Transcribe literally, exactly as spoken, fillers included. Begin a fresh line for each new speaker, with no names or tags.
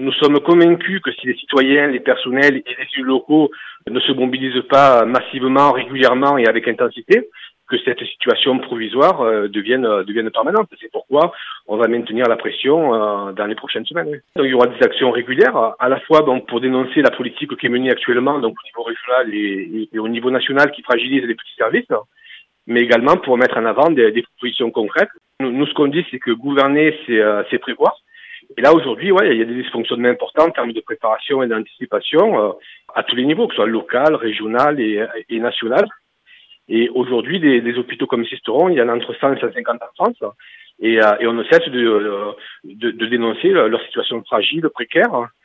nous sommes convaincus que si les citoyens, les personnels et les élus locaux ne se mobilisent pas massivement, régulièrement et avec intensité, que cette situation provisoire euh, devienne, euh, devienne permanente. C'est pourquoi on va maintenir la pression euh, dans les prochaines semaines. Oui. Donc, il y aura des actions régulières, à la fois donc, pour dénoncer la politique qui est menée actuellement donc, au niveau régional et, et, et au niveau national qui fragilise les petits services, mais également pour mettre en avant des, des propositions concrètes. Nous, nous ce qu'on dit, c'est que gouverner, c'est, euh, c'est prévoir. Et là, aujourd'hui, ouais, il y a des dysfonctionnements importants en termes de préparation et d'anticipation euh, à tous les niveaux, que ce soit local, régional et, et national. Et aujourd'hui, des, des hôpitaux comme Sisteron, il y en a entre cent et cent cinquante en France. Et, euh, et on ne cesse de, de, de dénoncer leur situation fragile, précaire.